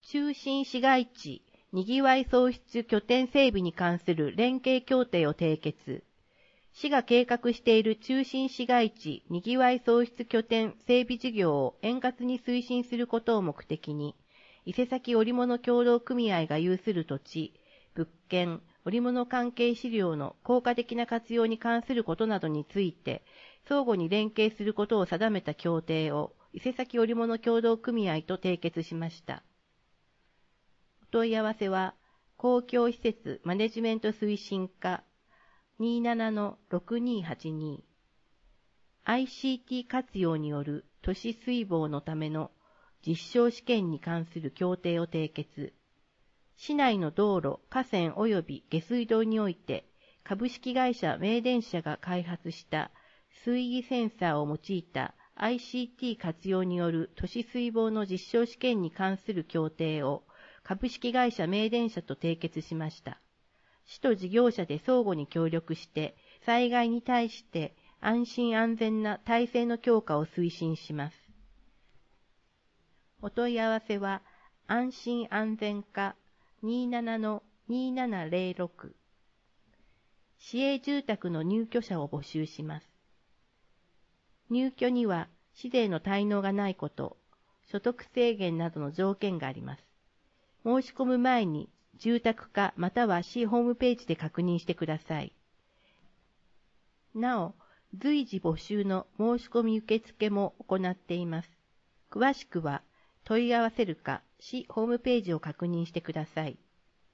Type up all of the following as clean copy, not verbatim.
中心市街地にぎわい創出拠点整備に関する連携協定を締結。市が計画している中心市街地にぎわい創出拠点整備事業を円滑に推進することを目的に、伊勢崎織物協同組合が有する土地、物件、織物関係資料の効果的な活用に関することなどについて、相互に連携することを定めた協定を伊勢崎織物協同組合と締結しました。お問い合わせは、公共施設マネジメント推進課 27-6282 ICT 活用による都市水防のための実証試験に関する協定を締結。市内の道路、河川及び下水道において、株式会社名電社が開発した水位センサーを用いた ICT 活用による都市水防の実証試験に関する協定を株式会社名電社と締結しました。市と事業者で相互に協力して、災害に対して安心安全な体制の強化を推進します。お問い合わせは、安心安全課 27-2706 市営住宅の入居者を募集します。入居には、市税の滞納がないこと、所得制限などの条件があります。申し込む前に、住宅課または市ホームページで確認してください。なお、随時募集の申し込み受付も行っています。詳しくは、問い合わせるか、市ホームページを確認してください。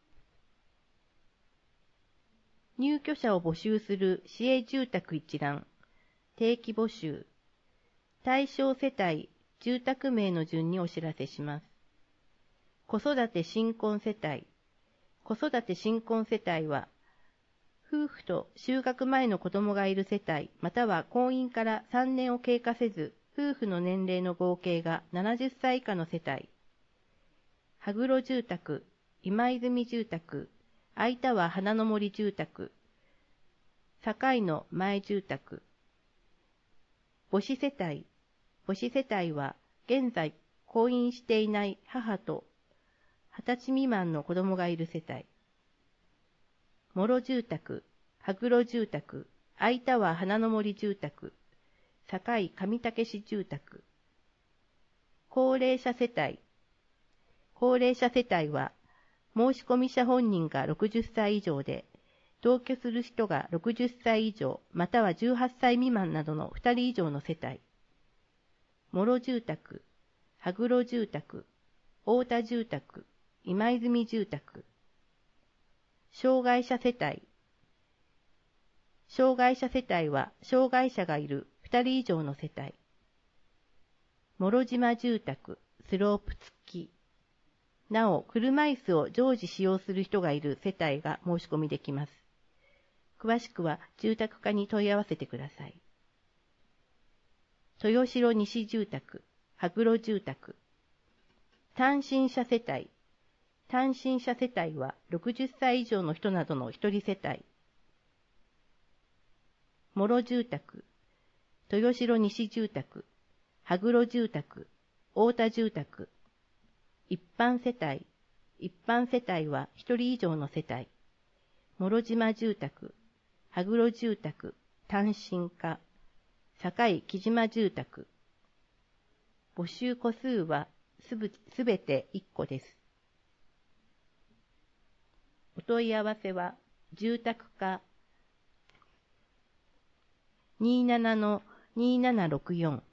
入居者を募集する市営住宅一覧、定期募集、対象世帯、住宅名の順にお知らせします。子育て新婚世帯、子育て新婚世帯は、夫婦と就学前の子供がいる世帯、または婚姻から3年を経過せず、夫婦の年齢の合計が70歳以下の世帯。羽黒住宅、今泉住宅、相田は花の森住宅、堺の前住宅。母子世帯、母子世帯は、現在婚姻していない母と20歳未満の子供がいる世帯。諸住宅、羽黒住宅、相田は花の森住宅、堺上竹市住宅。高齢者世帯。高齢者世帯は、申込者本人が60歳以上で、同居する人が60歳以上、または18歳未満などの2人以上の世帯。諸住宅、羽黒住宅、太田住宅、今泉住宅。障害者世帯。障害者世帯は、障害者がいる2人以上の世帯。諸島住宅、スロープ付き。なお、車椅子を常時使用する人がいる世帯が申し込みできます。詳しくは住宅課に問い合わせてください。豊城西住宅、羽黒住宅。単身者世帯。単身者世帯は60歳以上の人などの一人世帯。諸住宅、豊城西住宅、羽黒住宅、太田住宅。一般世帯。一般世帯は一人以上の世帯。諸島住宅、羽黒住宅、単身課、堺木島住宅。募集戸数はすべて1個です。お問い合わせは、住宅課 27-2764